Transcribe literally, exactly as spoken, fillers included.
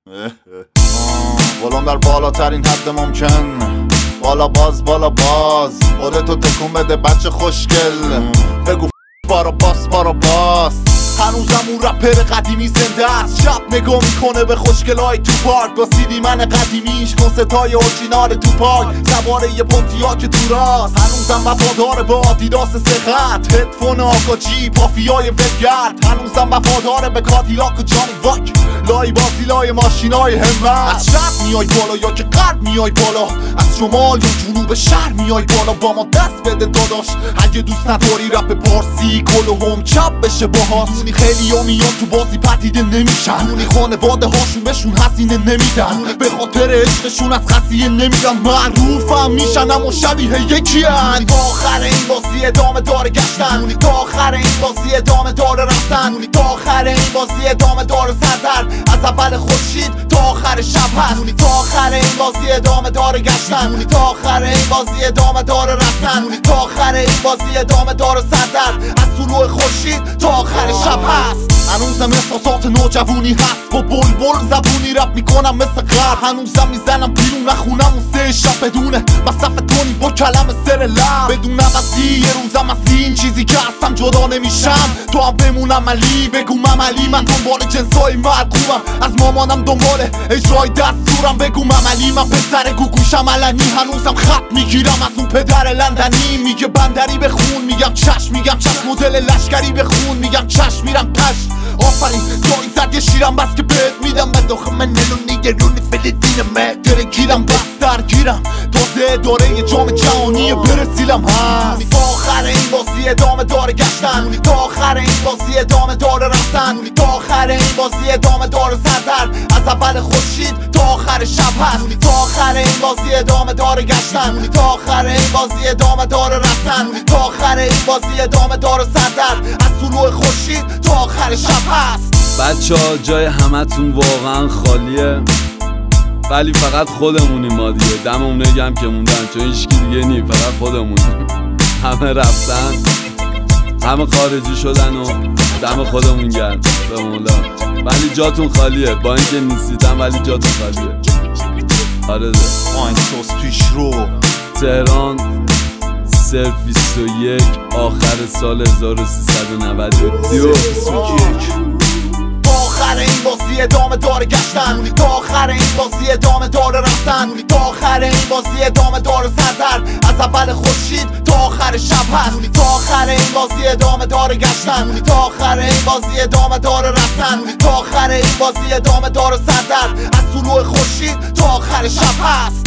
بالام در بالاترین حد ممکن، بالا باز بالا باز خودتو تکون بده بچه خوشگل، بگو بارا باس بارا باس. هنوزم اون رپر قدیمی زنده است، شب نگاه میکنه به خوشگلای تو پارک با سیدی من قدیمیش کنستای اورجینال تو پارک، سواره یه پونتیا که تو راست. هنوزم وفادار به آدیداس سخت، هدفون آکاجی پافیای ولگرد. هنوزم وفادار به کادیلاک و جانی واک، لای بازی لای ماشینای همت. از شب میای بالا یا که غرب میای بالا، از شمال یا جنوب شهر میای بالا. با ما دست بده داداش اگه دوست نداری رپ پارسی کل و هم چپ بشه باهات. خیلی ها میان تو بازی پدیده نمیشن، دونی خانواده هاشون بهشون حسینه نمیدن، به خاطر عشقشون از خسیه نمیرن. معروفم میشن اما شبیه یکی هن. تا آخر این بازی ادامه داره گشتن، تا آخر این بازی ادامه داره رفتن، تا آخر این بازی ادامه داره سردر. از اول خورشید تا آخر شب هست، تا آخر این بازی ادامه داره گشتن، تا آخر این بازی ادامه داره رفتن، تا آخر این بازی ادامه داره سردر. از طلوع خورشید تا آخر شب هست. هنوزم احساسات نوجوانی هست، با بول بول زبونی رپ میکنم مثل غرب. هنوزم میزنم بیرون نخونم اون سه شب بدونه مصرف دونی با کلم سر لب. بدون عوضی یه روزم از این چیزی که هستم جدا نمیشم. تو هم بمونم علی بگو مملی، من دنبال جنسای مرکوبم، از مامانم دنبال اجرای دستورم. بگو مملی من پسر گوگوشم علنی، هنوزم خط میگیرم از اون پدر لندنی. میگه بندری بخون میگم چشم، میگم چشم مدل لشکری بخون میگم چشم، میرم پشت. آفرین جایی زد یه شیرم بس که بهت میدم، من داخل من نلونی یه رونی فلسطینم داره گیرم بس درگیرم. تازه داره یه جام جهانی برسیلم هست. تا آخر این بازی ادامه داره گشتن، تا آخر این بازی ادامه داره رفتن، تا آخر این بازی ادامه داره سردر. از اول خورشید تا آخر شب هست، تا آخر این بازی ادامه داره گشتن، تا آخر این بازی ادامه داره رفتن، تا آخر این بازی ادامه داره سردر. از طلوع خورشید تا آخر شب هست. بچه ها جای همتون واقعا خالیه، ولی فقط خودمونیم ما دیگه. دممون نگم که موندن، چون هیچکی دیگه نی، فقط خودمونیم. همه رفتن، همه خارجی شدن و دم خودمون گرم به مولا. ولی جاتون خالیه، با اینکه نیستیدم ولی جاتون خالیه. آره ده آینسوس پیش رو تهران صرف بیست و یک آخر سال هزار و سیصد و نود و دو. تا آخر این بازی ادامه داره گشتن، تا آخر این بازی ادامه داره رفتن، تا آخر این بازی ادامه داره سردر. از اول خورشید تا آخر شب هست، تا آخر این بازی ادامه داره گشتن، تا آخر این بازی ادامه داره رفتن، تا آخر این بازی ادامه داره سردر. از طلوع خورشید تا آخر شب هست.